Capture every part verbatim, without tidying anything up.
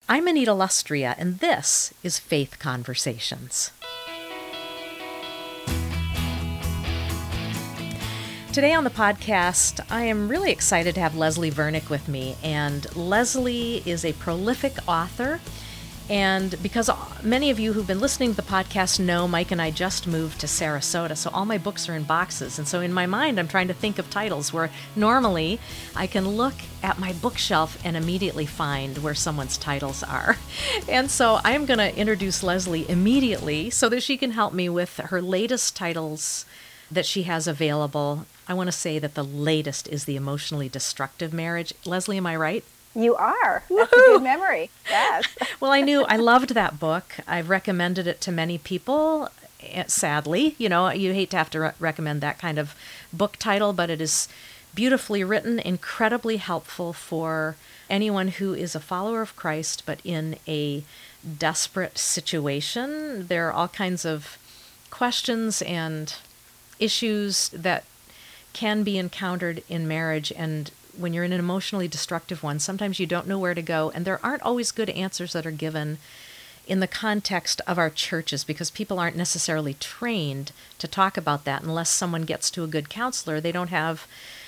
I'm Anita Lustrea, and this is Faith Conversations. Today on the podcast, I am really excited to have Leslie Vernick with me. And Leslie is a prolific author. And because many of you who've been listening to the podcast know Mike and I just moved to Sarasota, so all my books are in boxes. And so in my mind, I'm trying to think of titles where normally I can look at my bookshelf and immediately find where someone's titles are. And so I'm going to introduce Leslie immediately so that she can help me with her latest titles that she has available. I want to say that the latest is The Emotionally Destructive Marriage. Leslie, am I right? You are. That's Woo-hoo! A good memory. Yes. Well, I knew I loved that book. I've recommended it to many people. Sadly, you know, you hate to have to re- recommend that kind of book title, but it is beautifully written, incredibly helpful for anyone who is a follower of Christ, but in a desperate situation. There are all kinds of questions and issues that can be encountered in marriage, and when you're in an emotionally destructive one, sometimes you don't know where to go, and there aren't always good answers that are given in the context of our churches because people aren't necessarily trained to talk about that. Unless someone gets to a good counselor, they don't have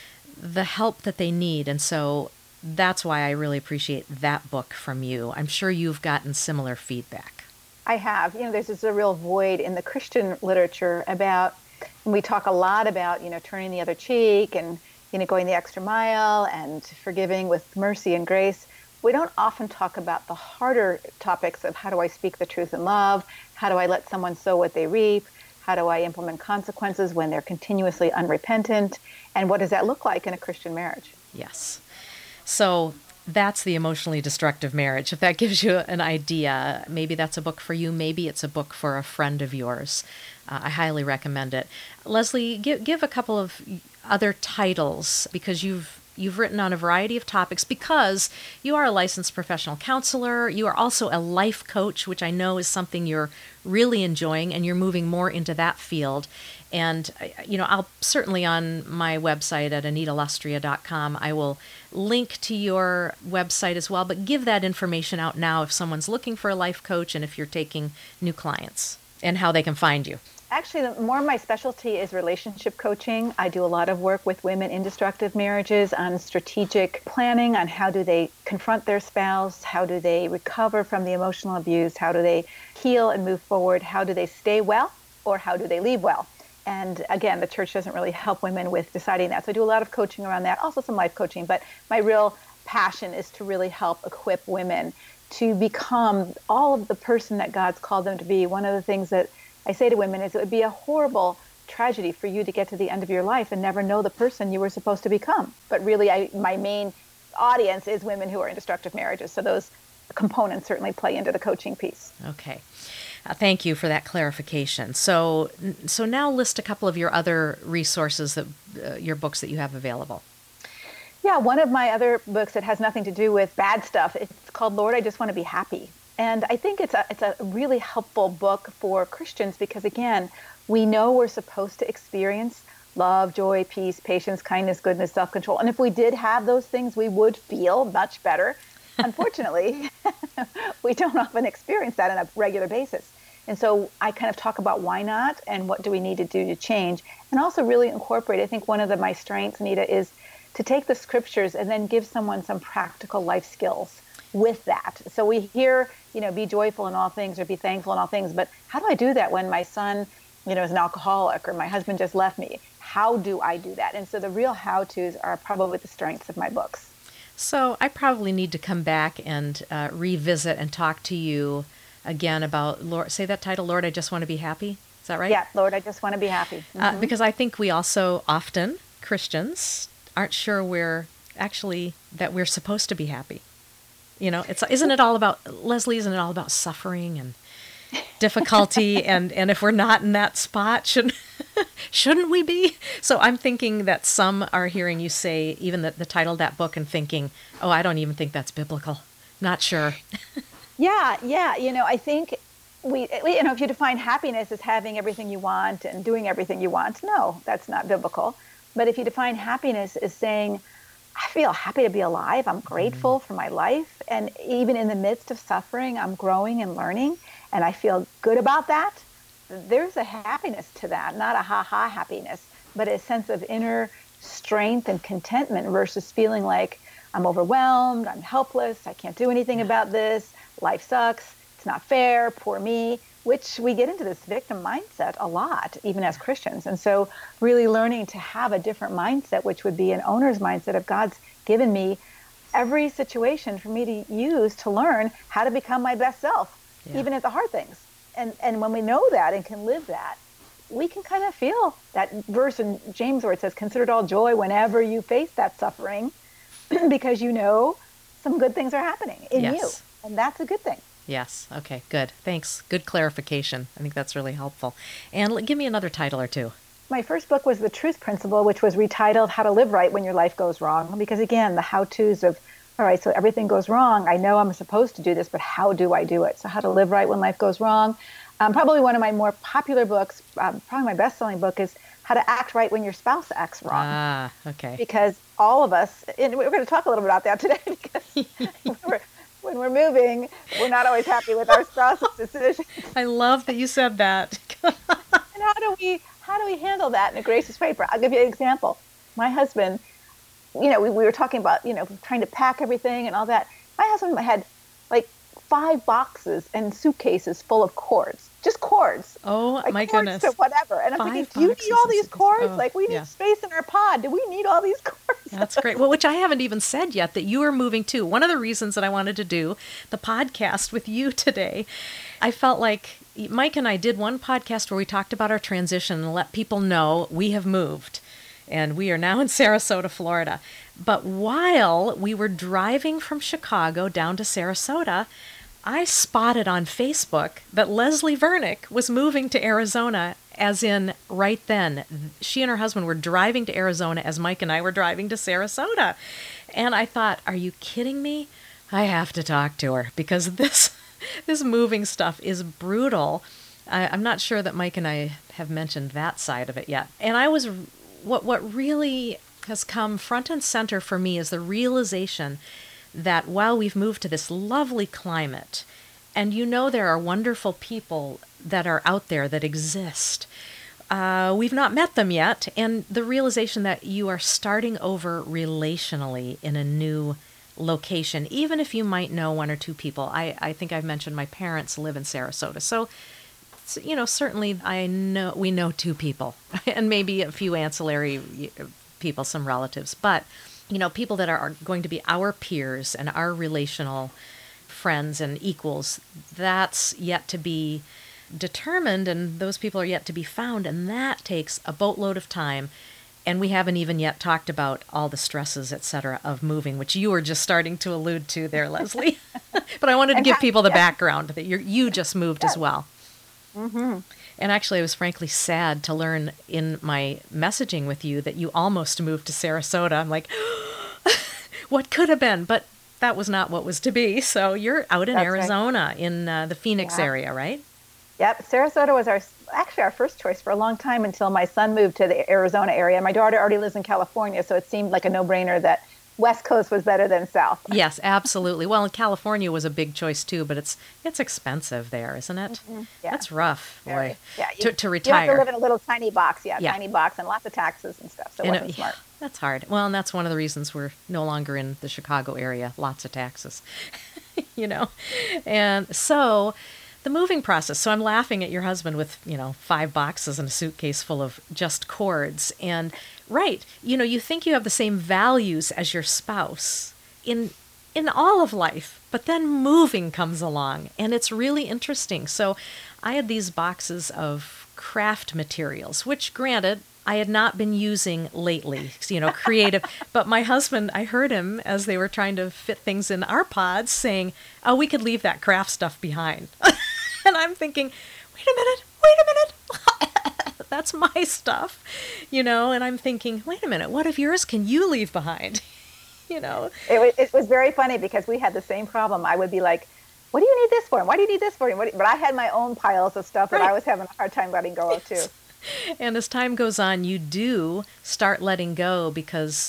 the help that they need, and so that's why I really appreciate that book from you. I'm sure you've gotten similar feedback. I have. You know, there's just a real void in the Christian literature about, and we talk a lot about, you know, turning the other cheek and you know, going the extra mile and forgiving with mercy and grace. We don't often talk about the harder topics of how do I speak the truth in love? How do I let someone sow what they reap? How do I implement consequences when they're continuously unrepentant? And what does that look like in a Christian marriage? Yes. So that's The Emotionally Destructive Marriage. If that gives you an idea, maybe that's a book for you. Maybe it's a book for a friend of yours. Uh, I highly recommend it. Leslie, give, give a couple of other titles because you've you've written on a variety of topics because you are a licensed professional counselor. You are also a life coach, which I know is something you're really enjoying, and you're moving more into that field. And, you know, I'll certainly on my website at anita lustrea dot com, I will link to your website as well, but give that information out now if someone's looking for a life coach and if you're taking new clients and how they can find you. Actually, the, more of my specialty is relationship coaching. I do a lot of work with women in destructive marriages on strategic planning, on how do they confront their spouse, how do they recover from the emotional abuse, how do they heal and move forward, how do they stay well, or how do they leave well. And again, the church doesn't really help women with deciding that. So I do a lot of coaching around that, also some life coaching. But my real passion is to really help equip women to become all of the person that God's called them to be. One of the things that I say to women is it would be a horrible tragedy for you to get to the end of your life and never know the person you were supposed to become. But really, I, my main audience is women who are in destructive marriages. So those components certainly play into the coaching piece. Okay. Uh, thank you for that clarification. So so now list a couple of your other resources, that uh, your books that you have available. Yeah, one of my other books that has nothing to do with bad stuff, it's called Lord, I Just Want to Be Happy. And I think it's a it's a really helpful book for Christians because, again, we know we're supposed to experience love, joy, peace, patience, kindness, goodness, self-control. And if we did have those things, we would feel much better. Unfortunately, we don't often experience that on a regular basis. And so I kind of talk about why not and what do we need to do to change, and also really incorporate. I think one of the, my strengths, Anita, is to take the scriptures and then give someone some practical life skills with that. So we hear, you know, be joyful in all things or be thankful in all things. But how do I do that when my son, you know, is an alcoholic or my husband just left me? How do I do that? And so the real how-tos are probably the strengths of my books. So I probably need to come back and uh, revisit and talk to you again about, Lord, say that title, Lord, I Just Want to Be Happy. Is that right? Yeah, Lord, I Just Want to Be Happy. Mm-hmm. Uh, because I think we also often, Christians, aren't sure we're actually, that we're supposed to be happy. You know, it's isn't it all about, Leslie, isn't it all about suffering and difficulty? and, and if we're not in that spot, shouldn't, shouldn't we be? So I'm thinking that some are hearing you say even the, the title of that book and thinking, oh, I don't even think that's biblical. Not sure. yeah, yeah. You know, I think we, you know, if you define happiness as having everything you want and doing everything you want, no, that's not biblical. But if you define happiness as saying, I feel happy to be alive. I'm grateful Mm. for my life. And even in the midst of suffering, I'm growing and learning. And I feel good about that. There's a happiness to that, not a ha ha happiness, but a sense of inner strength and contentment versus feeling like I'm overwhelmed, I'm helpless, I can't do anything Yeah. about this, life sucks, it's not fair, poor me, which we get into this victim mindset a lot, even as Christians. And so really learning to have a different mindset, which would be an owner's mindset of God's given me every situation for me to use to learn how to become my best self, Yeah. even at the hard things. And and when we know that and can live that, we can kind of feel that verse in James where it says, consider it all joy whenever you face that suffering, because you know some good things are happening in you. Yes. And that's a good thing. Yes. Okay, good. Thanks. Good clarification. I think that's really helpful. And l- give me another title or two. My first book was The Truth Principle, which was retitled How to Live Right When Your Life Goes Wrong. Because again, the how-tos of, all right, so everything goes wrong. I know I'm supposed to do this, but how do I do it? So how to live right when life goes wrong. Um, probably one of my more popular books, um, probably my best-selling book is How to Act Right When Your Spouse Acts Wrong. Ah, okay. Because all of us, and we're going to talk a little bit about that today, because when we're, when we're moving, we're not always happy with our spouse's decisions. I love that you said that. And how do we how do we handle that in a gracious way? I'll give you an example. My husband, you know, we, we were talking about, you know, trying to pack everything and all that. My husband had like five boxes and suitcases full of cords, just cords. Oh, like my cords goodness. to whatever. And I'm Five thinking, do you boxes need all and these suitcases. cords? Oh, Like we need yeah. space in our pod. Do we need all these cords? That's great. Well, which I haven't even said yet that you are moving too. One of the reasons that I wanted to do the podcast with you today, I felt like Mike and I did one podcast where we talked about our transition and let people know we have moved. And we are now in Sarasota, Florida. But while we were driving from Chicago down to Sarasota, I spotted on Facebook that Leslie Vernick was moving to Arizona, as in right then. She and her husband were driving to Arizona as Mike and I were driving to Sarasota. And I thought, are you kidding me? I have to talk to her because this this moving stuff is brutal. I, I'm not sure that Mike and I have mentioned that side of it yet. And I was, what what really has come front and center for me is the realization that while we've moved to this lovely climate, and you know there are wonderful people that are out there that exist, uh, we've not met them yet, and the realization that you are starting over relationally in a new location, even if you might know one or two people. I, I think I've mentioned my parents live in Sarasota, so so, you know, certainly I know we know two people and maybe a few ancillary people, some relatives, but you know, people that are, are going to be our peers and our relational friends and equals, that's yet to be determined, and those people are yet to be found, and that takes a boatload of time. And we haven't even yet talked about all the stresses, et cetera, of moving, which you were just starting to allude to there, Leslie. But I wanted to And give how- people the yeah. background that you you just moved as well. Mm-hmm. And actually, I was frankly sad to learn in my messaging with you that you almost moved to Sarasota. I'm like, what could have been? But that was not what was to be. So you're out in That's right. Arizona, in uh, the Phoenix Yeah. area, right? Yep, Sarasota was our actually our first choice for a long time until my son moved to the Arizona area. My daughter already lives in California, so it seemed like a no-brainer that West Coast was better than South. Yes, absolutely. Well, and California was a big choice too, but it's it's expensive there, isn't it? Mm-hmm. Yeah. That's rough, boy. Very. Yeah, you, to to you have retire. to live in a little tiny box, yeah, Yeah. tiny box, and lots of taxes and stuff. So it And wasn't it- smart. That's hard. Well, and that's one of the reasons we're no longer in the Chicago area. Lots of taxes, you know. And so the moving process. So I'm laughing at your husband with, you know, five boxes and a suitcase full of just cords. And right, you know, you think you have the same values as your spouse in in all of life, but then moving comes along, and it's really interesting. So I had these boxes of craft materials, which granted, I had not been using lately, you know, creative. But my husband, I heard him as they were trying to fit things in our pods saying, oh, we could leave that craft stuff behind. And I'm thinking, wait a minute, wait a minute. That's my stuff, you know, and I'm thinking, wait a minute, what of yours can you leave behind? You know, It was, it was very funny because we had the same problem. I would be like, what do you need this for? And why do you need this for? And what do you-" But I had my own piles of stuff that Right. I was having a hard time letting go of too. and as time goes on, you do start letting go because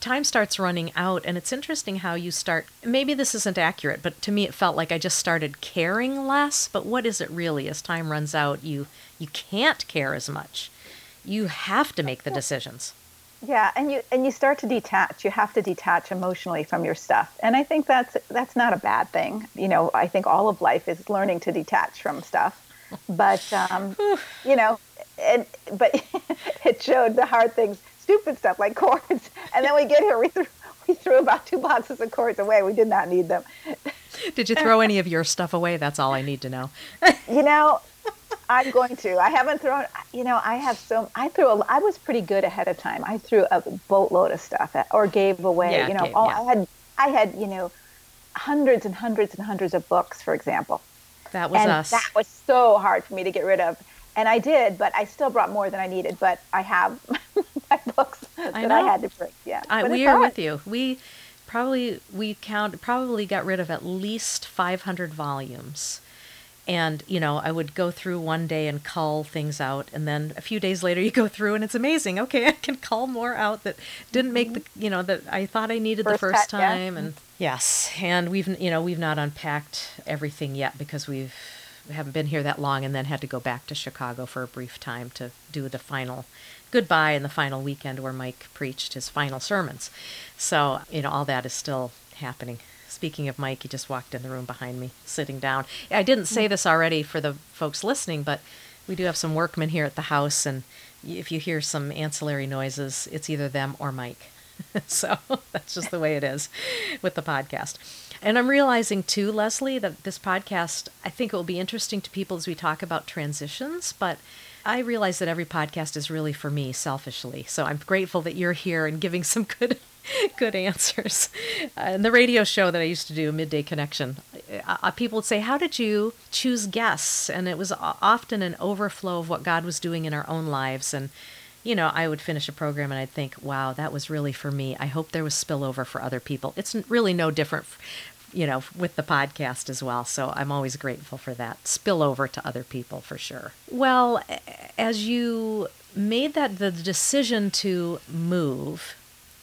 time starts running out, and it's interesting how you start, maybe this isn't accurate, but to me it felt like I just started caring less. But what is it really? As time runs out, you you can't care as much. You have to make the decisions. Yeah, and you and you start to detach. You have to detach emotionally from your stuff, and I think that's that's not a bad thing. You know, I think all of life is learning to detach from stuff. But um, you know, and but it showed the hard things, stupid stuff like cords, and then we get here, we threw we threw about two boxes of cords away. We did not need them. Did you throw any of your stuff away? That's all I need to know. You know, I'm going to. I haven't thrown. You know, I have so. I threw. A, I was pretty good ahead of time. I threw a boatload of stuff at, or gave away. Yeah, you know, gave, oh, yeah. I had. I had. You know, hundreds and hundreds and hundreds of books, for example. That was and us. That was so hard for me to get rid of, and I did, but I still brought more than I needed. But I have my books that I, I had to bring. Yeah, I, we are with you. We probably we count probably got rid of at least five hundred volumes. And, you know, I would go through one day and cull things out. And then a few days later, you go through and it's amazing. Okay, I can cull more out that didn't make the, you know, that I thought I needed first the first cut, time. Yeah. And yes. And we've, you know, we've not unpacked everything yet because we've, we haven't been here that long and then had to go back to Chicago for a brief time to do the final goodbye and the final weekend where Mike preached his final sermons. So, you know, all that is still happening. Speaking of Mike, he just walked in the room behind me, sitting down. I didn't say this already for the folks listening, but we do have some workmen here at the house, and if you hear some ancillary noises, it's either them or Mike. So that's just the way it is with the podcast. And I'm realizing, too, Leslie, that this podcast, I think it will be interesting to people as we talk about transitions, but I realize that every podcast is really for me, selfishly. So I'm grateful that you're here and giving some good good answers. Uh, and the radio show that I used to do, Midday Connection, uh, people would say, how did you choose guests? And it was often an overflow of what God was doing in our own lives. And, you know, I would finish a program and I'd think, wow, that was really for me. I hope there was spillover for other people. It's really no different, you know, with the podcast as well. So I'm always grateful for that spillover to other people for sure. Well, as you made that the decision to move,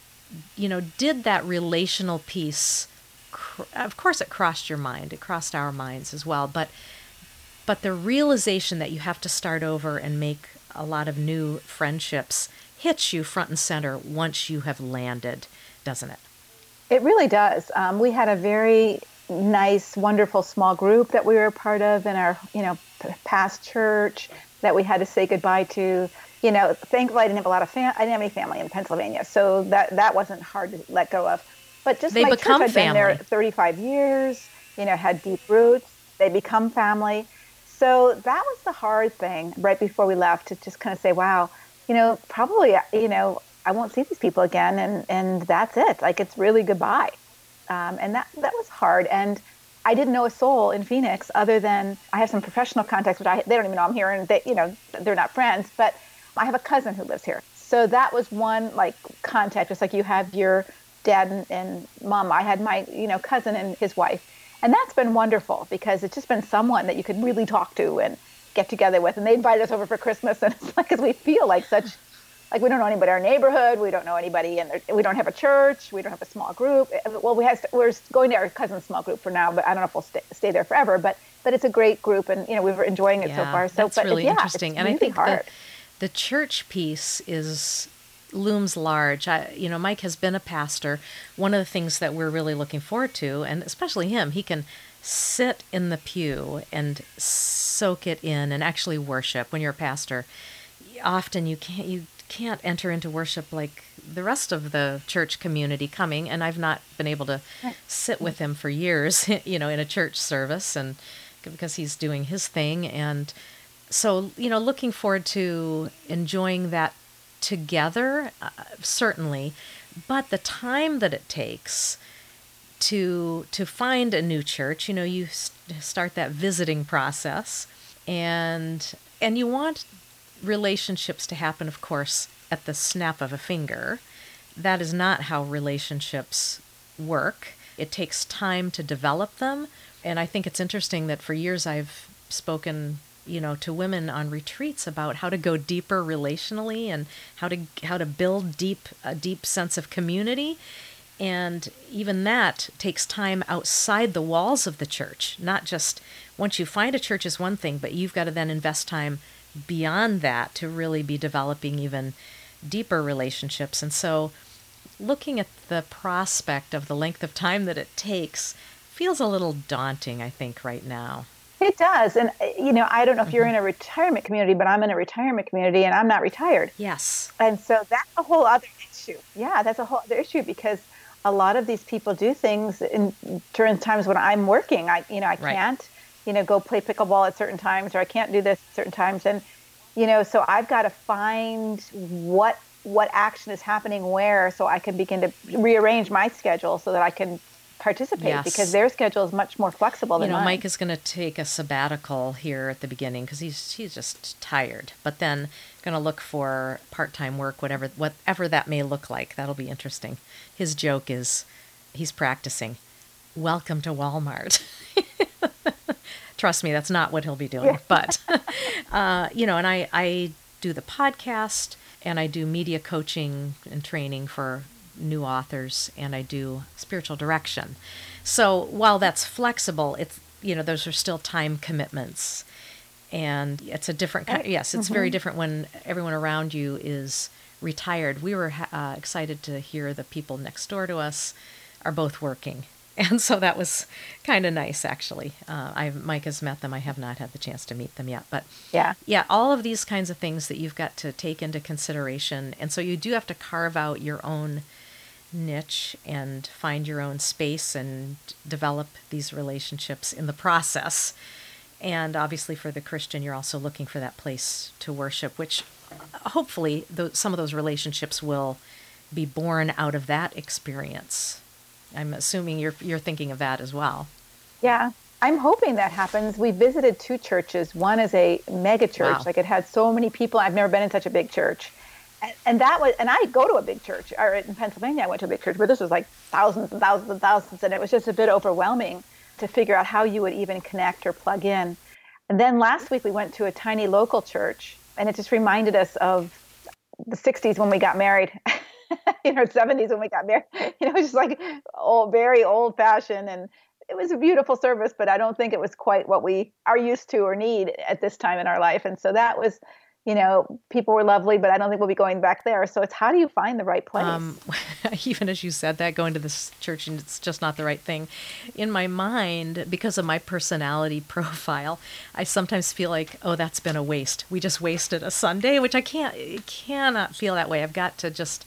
you know, did that relational piece, cr- of course it crossed your mind, it crossed our minds as well, but but the realization that you have to start over and make a lot of new friendships hits you front and center once you have landed, doesn't it? It really does. Um, we had a very nice, wonderful small group that we were a part of in our, you know, past church that we had to say goodbye to. You know, thankfully I didn't have a lot of fam- I didn't have any family in Pennsylvania, so that that wasn't hard to let go of. But just they my become church, I'd been there thirty-five years. You know, had deep roots. They become family. So that was the hard thing right before we left, to just kind of say, wow, you know, probably, you know, I won't see these people again, and and that's it. Like, it's really goodbye. Um, and that that was hard. And I didn't know a soul in Phoenix other than I have some professional contacts, which I they don't even know I'm here, and they, you know, they're not friends, but I have a cousin who lives here. So that was one, like, contact, just like you have your dad and, and mom. I had my, you know, cousin and his wife. And that's been wonderful because it's just been someone that you could really talk to and get together with. And they invited us over for Christmas. And it's like, because we feel like such, like, we don't know anybody in our neighborhood. We don't know anybody, and we don't have a church. We don't have a small group. Well, we have, we're going to our cousin's small group for now, but I don't know if we'll stay, stay there forever. But but it's a great group, and, you know, we were enjoying it yeah, so far. So that's but really yeah, interesting. It's and really I think hard. The, the church piece is looms large. I, you know, Mike has been a pastor. One of the things that we're really looking forward to, and especially him, he can sit in the pew and soak it in and actually worship. When you're a pastor, often you can't you can't enter into worship like the rest of the church community coming, and I've not been able to sit with him for years, you know, in a church service, and because he's doing his thing. And so, you know, looking forward to enjoying that together, uh, certainly, but the time that it takes to to find a new church, you know, you st- start that visiting process, and and you want relationships to happen, of course, at the snap of a finger. That is not how relationships work. It takes time to develop them, and I think it's interesting that for years I've spoken you know, to women on retreats about how to go deeper relationally and how to how to build deep a deep sense of community. And even that takes time outside the walls of the church. Not just once you find a church is one thing, but you've got to then invest time beyond that to really be developing even deeper relationships. And so looking at the prospect of the length of time that it takes feels a little daunting, I think, right now. It does. And, you know, I don't know if you're in a retirement community, but I'm in a retirement community and I'm not retired. Yes. And so that's a whole other issue. Yeah, that's a whole other issue because a lot of these people do things in during times when I'm working. I, you know, I Right. can't, you know, go play pickleball at certain times, or I can't do this at certain times. And, you know, so I've got to find what what action is happening where, so I can begin to rearrange my schedule so that I can participate, Yes. because their schedule is much more flexible You than know, mine. Mike is going to take a sabbatical here at the beginning because he's he's just tired. But then going to look for part-time work, whatever whatever that may look like. That'll be interesting. His joke is he's practicing. Welcome to Walmart. Trust me, that's not what he'll be doing. Yeah. But uh, you know, and I I do the podcast and I do media coaching and training for new authors, and I do spiritual direction. So while that's flexible, it's, you know, those are still time commitments, and it's a different kind. Yes, it's very different when everyone around you is retired. We were uh, excited to hear the people next door to us are both working, and so that was kind of nice, actually. Uh, I Mike has met them. I have not had the chance to meet them yet, but Yeah. yeah, all of these kinds of things that you've got to take into consideration, and so you do have to carve out your own niche and find your own space and develop these relationships in the process. And obviously for the Christian, you're also looking for that place to worship, which hopefully th- some of those relationships will be born out of that experience. I'm assuming you're you're thinking of that as well. Yeah, I'm hoping that happens. We visited two churches. One is a mega church, Wow. like it had so many people. I've never been in such a big church. And, and that was, and I go to a big church, or in Pennsylvania, I went to a big church, but this was like thousands and thousands and thousands. And it was just a bit overwhelming to figure out how you would even connect or plug in. And then last week we went to a tiny local church, and it just reminded us of the sixties when we got married. You know, seventies when we got married. You know, it was just like old, very old fashioned, and it was a beautiful service, but I don't think it was quite what we are used to or need at this time in our life. And so that was, you know, people were lovely, but I don't think we'll be going back there. So it's how do you find the right place? Um, even as you said that, going to this church and it's just not the right thing. In my mind, because of my personality profile, I sometimes feel like, oh, that's been a waste. We just wasted a Sunday, which I can't, cannot feel that way. I've got to just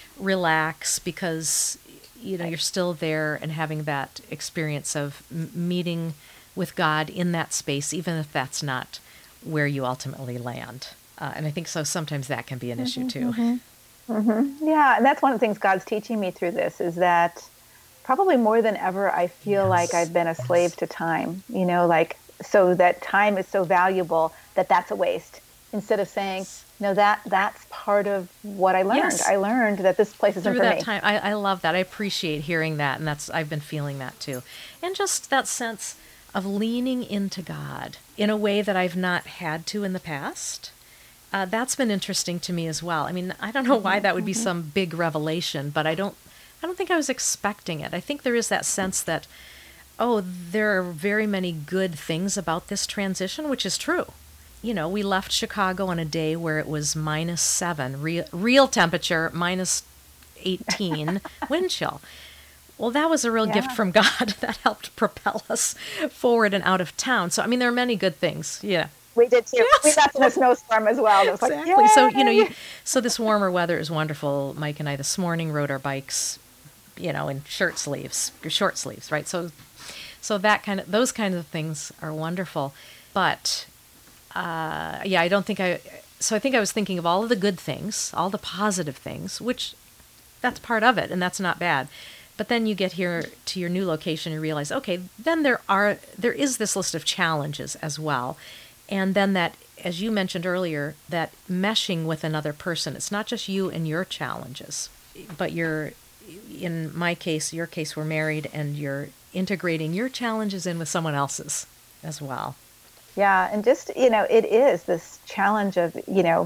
relax because, you know, you're still there and having that experience of m- meeting with God in that space, even if that's not where you ultimately land. Uh, and I think so sometimes that can be an issue too. Mm-hmm. Yeah, and that's one of the things God's teaching me through this is that probably more than ever, I feel Yes. like I've been a slave to time, you know, like, so that time is so valuable that that's a waste. Instead of saying, no, that that's part of what I learned. Yes. I learned that this place isn't Through for that me. time, I, I love that. I appreciate hearing that, and that's I've been feeling that too, and just that sense of leaning into God in a way that I've not had to in the past. Uh, that's been interesting to me as well. I mean, I don't know why that would be some big revelation, but I don't, I don't think I was expecting it. I think there is that sense that, oh, there are very many good things about this transition, which is true. You know, we left Chicago on a day where it was minus seven, real, real temperature, minus eighteen, wind chill. Well, that was a real Yeah. gift from God that helped propel us forward and out of town. So, I mean, there are many good things. Yeah. We did too. Yes. We left in a snowstorm as well. It was Exactly. like, So, you know, you, yay! so this warmer weather is wonderful. Mike and I this morning rode our bikes, you know, in shirt sleeves, or short sleeves, right? So, so that kind of, those kinds of things are wonderful. But, uh, yeah, I don't think I, so I think I was thinking of all of the good things, all the positive things, which that's part of it, and that's not bad. But then you get here to your new location and realize, okay, then there are, there is this list of challenges as well. And then that, as you mentioned earlier, that meshing with another person, it's not just you and your challenges, but you're, in my case, your case, we're married, and you're integrating your challenges in with someone else's as well. Yeah. And just, you know, it is this challenge of, you know,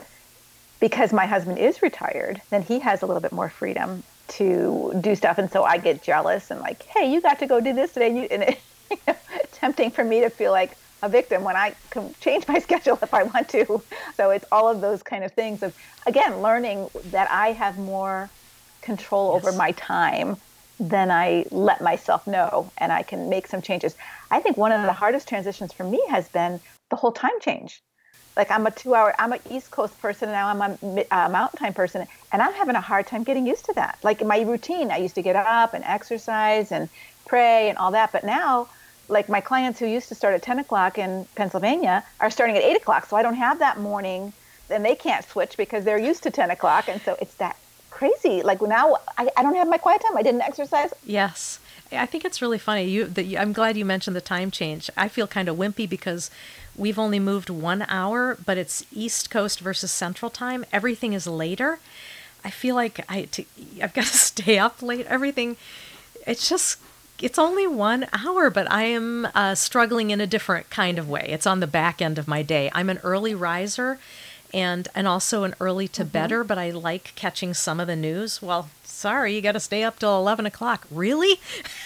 because my husband is retired, then he has a little bit more freedom to do stuff. And so I get jealous and like, hey, you got to go do this today. And, you, and it, you know, tempting for me to feel like a victim when I can change my schedule if I want to. So it's all of those kind of things of, again, learning that I have more control Yes. over my time than I let myself know, and I can make some changes. I think one of the hardest transitions for me has been the whole time change. Like I'm a two hour, I'm an East Coast person, and now I'm a uh, Mountain Time person, and I'm having a hard time getting used to that. Like my routine, I used to get up and exercise and pray and all that, but now, like my clients who used to start at ten o'clock in Pennsylvania are starting at eight o'clock, so I don't have that morning, and they can't switch because they're used to ten o'clock, and so it's that crazy. Like now, I, I don't have my quiet time. I didn't exercise. Yes. I think it's really funny. You, that you, I'm glad you mentioned the time change. I feel kind of wimpy because we've only moved one hour, but it's East Coast versus Central Time. Everything is later. I feel like I, to, I've got to stay up late. Everything, it's just, it's only one hour, but I am uh, struggling in a different kind of way. It's on the back end of my day. I'm an early riser and and also an early to bedder, but I like catching some of the news. Well, sorry, you got to stay up till eleven o'clock. Really?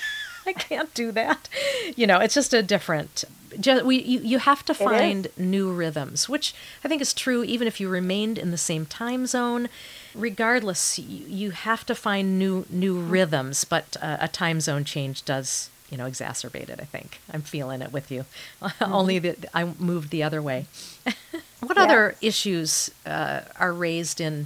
I can't do that. You know, it's just a different. Just, we you, you have to find new rhythms, which I think is true even if you remained in the same time zone. Regardless, you, you have to find new new rhythms, but uh, a time zone change does, you know, exacerbate it, I think. I'm feeling it with you. Mm-hmm. Only that I moved the other way. What yes. other issues uh, are raised in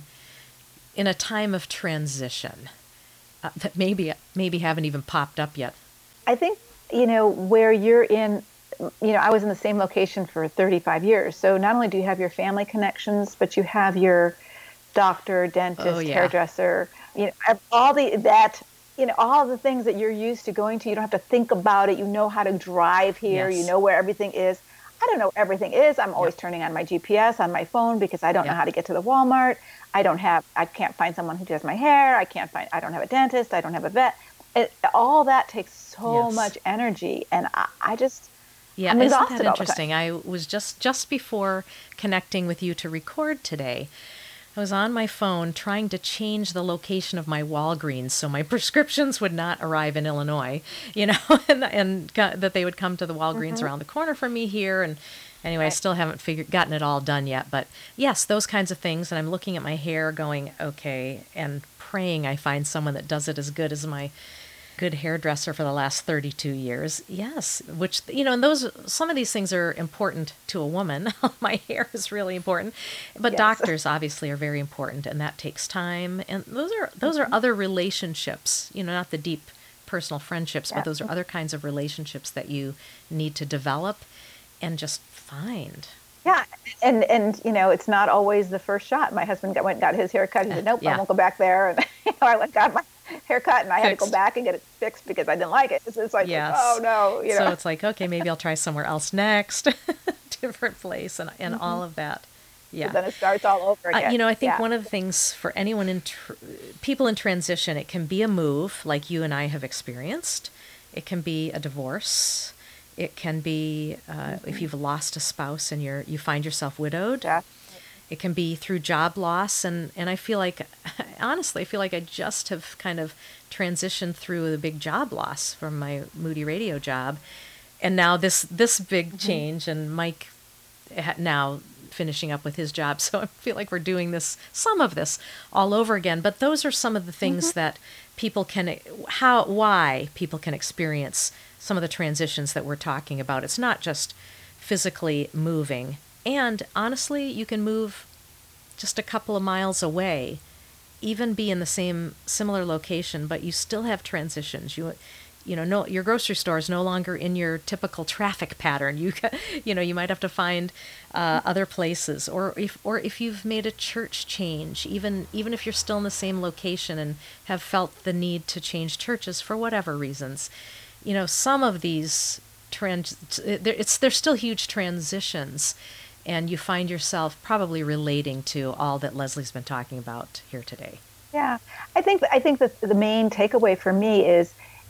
in a time of transition uh, that maybe maybe haven't even popped up yet? I think, you know, where you're in, you know, I was in the same location for thirty-five years. So not only do you have your family connections, but you have your doctor, dentist, oh, yeah. hairdresser, you know, all the, that, you know, all the things that you're used to going to. You don't have to think about it. You know how to drive here. Yes. You know where everything is. I don't know where everything is. I'm always yep. turning on my G P S on my phone because I don't yep. know how to get to the Walmart. I don't have, I can't find someone who does my hair. I can't find, I don't have a dentist. I don't have a vet. It, all that takes so yes. much energy. And I, I just, yeah, I'm isn't that interesting? I was just, just before connecting with you to record today, I was on my phone trying to change the location of my Walgreens so my prescriptions would not arrive in Illinois, you know, and, and that they would come to the Walgreens mm-hmm. around the corner from me here. And anyway, right. I still haven't figured gotten it all done yet. But yes, those kinds of things. And I'm looking at my hair going, okay, and praying I find someone that does it as good as my good hairdresser for the last thirty-two years. Yes, which, you know, and those, some of these things are important to a woman. My hair is really important, but yes. doctors obviously are very important, and that takes time. And those are, those mm-hmm. are other relationships, you know, not the deep personal friendships, yeah. but those are other kinds of relationships that you need to develop and just find. Yeah. And, and, you know, it's not always the first shot. My husband got, went and got his hair cut. He said, nope, yeah. I won't go back there. And you know, I went and got my haircut and I fixed. had to go back and get it fixed because I didn't like it. It's, it's like, yes. oh no. You know? So it's like, okay, maybe I'll try somewhere else next, different place and, and mm-hmm. all of that. Yeah. So then it starts all over again. Uh, you know, I think yeah. one of the things for anyone in, tr- people in transition, it can be a move like you and I have experienced. It can be a divorce. It can be uh, mm-hmm. if you've lost a spouse and you're you find yourself widowed. Yeah. It can be through job loss, and, and I feel like, honestly, I feel like I just have kind of transitioned through the big job loss from my Moody Radio job, and now this this big mm-hmm. change, and Mike now finishing up with his job, so I feel like we're doing this, some of this, all over again. But those are some of the things mm-hmm. that people can, how, why people can experience some of the transitions that we're talking about. It's not just physically moving. And honestly, you can move just a couple of miles away, even be in the same similar location, but you still have transitions. You, you know, no, your grocery store is no longer in your typical traffic pattern. You, you know, you might have to find uh, other places, or if, or if you've made a church change, even even if you're still in the same location and have felt the need to change churches for whatever reasons. You know, some of these trans, it's they're still huge transitions, and you find yourself probably relating to all that Leslie's been talking about here today. Yeah, I think I think that the main takeaway for me is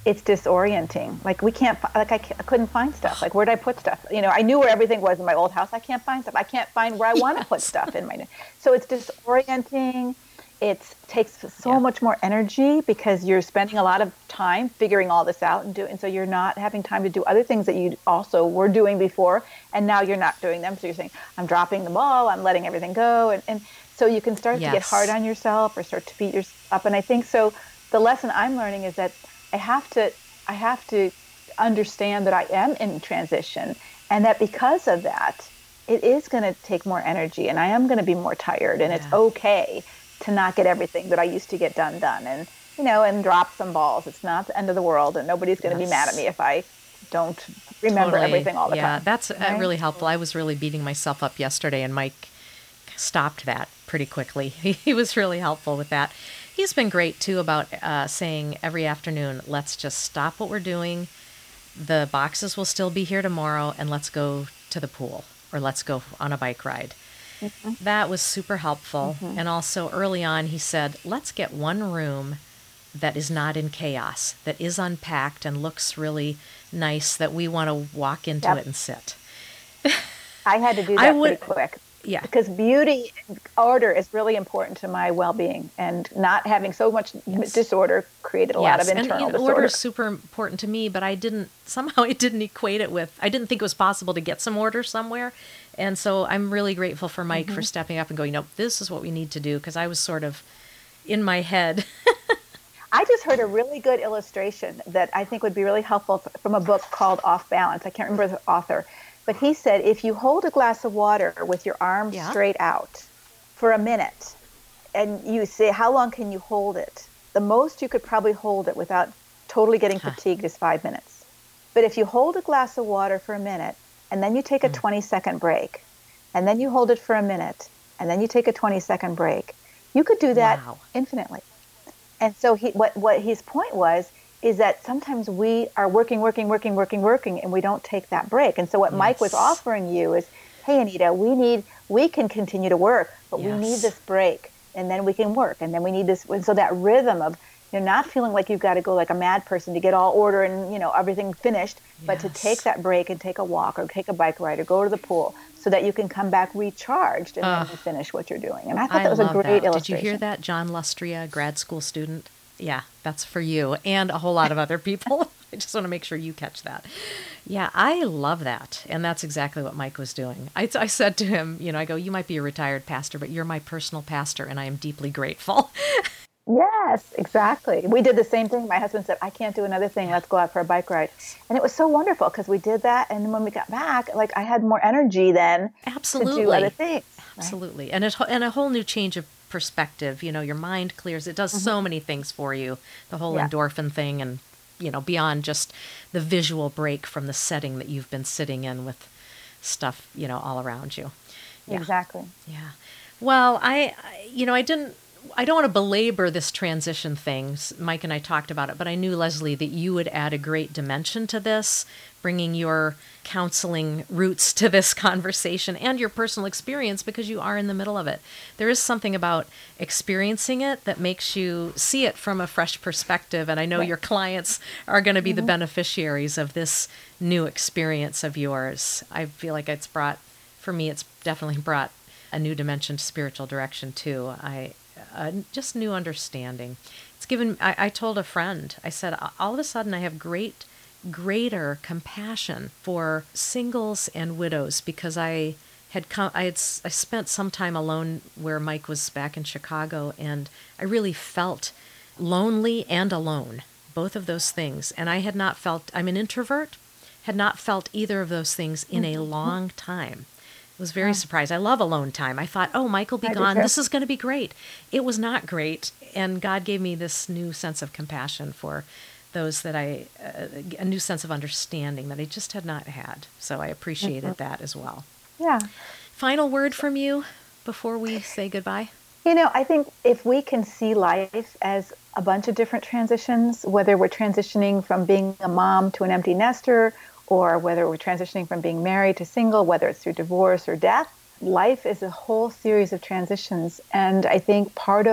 it's disorienting. Like we can't, like I, I couldn't find stuff. Like where did I put stuff? You know, I knew where everything was in my old house. I can't find stuff. I can't find where I want to put Yes. stuff in my new. So it's disorienting. It takes so Yeah. much more energy because you're spending a lot of time figuring all this out and doing. And so you're not having time to do other things that you also were doing before, and now you're not doing them. So you're saying, I'm dropping the ball. I'm letting everything go, and and so you can start to get hard Yes. on yourself or start to beat yourself up. And I think so. The lesson I'm learning is that I have to I have to understand that I am in transition, and that because of that, it is going to take more energy, and I am going to be more tired, and it's Yeah. okay to not get everything that I used to get done done, and you know, and drop some balls. It's not the end of the world, and nobody's going to be mad at me Yes. if I don't remember Totally. everything all the Yeah. time, That's uh, right? really helpful. I was really beating myself up yesterday, and Mike stopped that pretty quickly. He, he was really helpful with that. He's been great too about uh, saying every afternoon, let's just stop what we're doing. The boxes will still be here tomorrow, and let's go to the pool or let's go on a bike ride. Mm-hmm. That was super helpful. Mm-hmm. And also early on, he said, let's get one room that is not in chaos, that is unpacked and looks really nice, that we want to walk into Yep. it and sit. I had to do I that pretty would, quick yeah, because beauty and order is really important to my well-being, and not having so much yes. disorder created a lot of Yes, and internal you know, order disorder. is super important to me, but I didn't somehow I didn't equate it with. I didn't think it was possible to get some order somewhere, and so I'm really grateful for Mike for Mm-hmm. stepping up and going, nope, this is what we need to do, because I was sort of in my head. I just heard a really good illustration that I think would be really helpful f- from a book called Off Balance. I can't remember the author, but he said if you hold a glass of water with your arms Yeah. straight out for a minute, and you say, how long can you hold it? The most you could probably hold it without totally getting Huh. fatigued is five minutes. But if you hold a glass of water for a minute, and then you take a Mm. twenty second break, and then you hold it for a minute, and then you take a twenty second break, you could do that Wow. infinitely. And so he, what, what his point was, is that sometimes we are working, working, working, working, working, and we don't take that break. And so what Mike was Yes. offering you is, hey, Anita, we need, we can continue to work, but we need Yes. this break, and then we can work, and then we need this. And so that rhythm of, you know, not feeling like you've got to go like a mad person to get all order and, you know, everything finished, but to take Yes. that break and take a walk or take a bike ride or go to the pool so that you can come back recharged and Ugh. then finish what you're doing. And I thought I that was a love great that. Did you illustration. hear that, John Lustria, grad school student? Yeah, that's for you and a whole lot of other people. I just want to make sure you catch that. Yeah, I love that. And that's exactly what Mike was doing. I, I said to him, you know, I go, you might be a retired pastor, but you're my personal pastor, and I am deeply grateful. Yes, exactly. We did the same thing. My husband said, I can't do another thing. Yeah. Let's go out for a bike ride. And it was so wonderful because we did that. And then when we got back, like I had more energy then to do other Absolutely. things. Right? Absolutely. And it, and a whole new change of perspective. You know, your mind clears. It does so many things for you. The whole Yeah. endorphin thing, and, you know, beyond just the visual break from the setting that you've been sitting in with stuff, you know, all around you. Yeah. Exactly. Yeah. Well, I, I- you know, I didn't, I don't want to belabor this transition thing. S- Mike and I talked about it, but I knew, Leslie, that you would add a great dimension to this, bringing your counseling roots to this conversation and your personal experience, because you are in the middle of it. There is something about experiencing it that makes you see it from a fresh perspective. And I know Right. your clients are going to be the Mhm. beneficiaries of this new experience of yours. I feel like it's brought, for me, it's definitely brought a new dimension to spiritual direction too. I uh, just new understanding. It's given. I, I told a friend. I said, all of a sudden, I have great, greater compassion for singles and widows, because I had come. I had s- I spent some time alone where Mike was back in Chicago, and I really felt lonely and alone, both of those things. And I had not felt. I'm an introvert. Had not felt either of those things in a long time. Was very Yeah. surprised. I love alone time. I thought, oh, Mike will be I do gone. too. This is going to be great. It was not great. And God gave me this new sense of compassion for those that I, uh, a new sense of understanding that I just had not had. So I appreciated that as well. Yeah. Final word from you before we say goodbye? You know, I think if we can see life as a bunch of different transitions, whether we're transitioning from being a mom to an empty nester, or whether we're transitioning from being married to single, whether it's through divorce or death, life is a whole series of transitions. And I think part of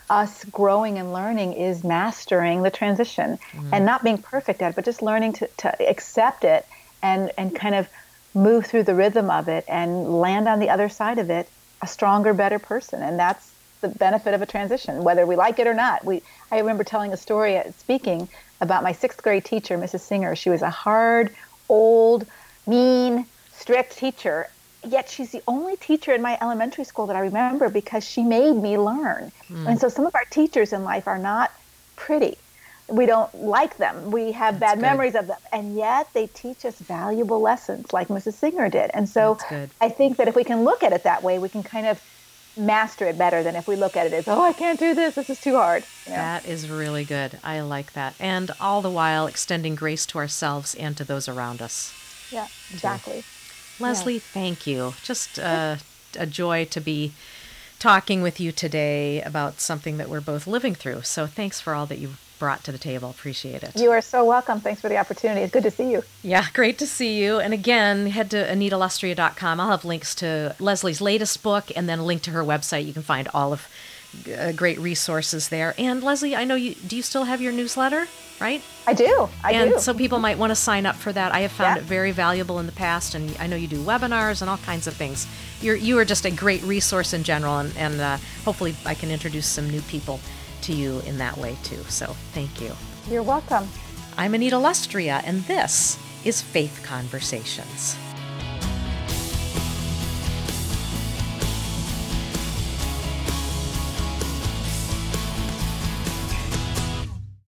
us growing and learning is mastering the transition mm-hmm. and not being perfect at it, but just learning to, to accept it and, and kind of move through the rhythm of it and land on the other side of it a stronger, better person. And that's the benefit of a transition, whether we like it or not. We, I remember telling a story at speaking about my sixth grade teacher, Missus Singer. She was a hard, old, mean, strict teacher, yet she's the only teacher in my elementary school that I remember because she made me learn. Mm. And so some of our teachers in life are not pretty. We don't like them. We have That's bad good. memories of them. And yet they teach us valuable lessons like Missus Singer did. And so I think that if we can look at it that way, we can kind of master it better than if we look at it as, oh, I can't do this. This is too hard. You know? That is really good. I like that. And all the while extending grace to ourselves and to those around us. Yeah, exactly. Too. Leslie, yeah. Thank you. Just uh, a joy to be talking with you today about something that we're both living through. So thanks for all that you brought to the table. Appreciate it. You are so welcome. Thanks for the opportunity. It's good to see you. Yeah, great to see you. And again, head to anita lustrea dot com. I'll have links to Leslie's latest book and then a link to her website. You can find all of uh, great resources there. And Leslie, I know you, do you still have your newsletter, right? I do. I and do. And so people might want to sign up for that. I have found yeah. it very valuable in the past, and I know you do webinars and all kinds of things. You're, you are just a great resource in general, and, and uh, hopefully I can introduce some new people to you in that way too. So thank you. You're welcome. I'm Anita Lustrea, and this is Faith Conversations.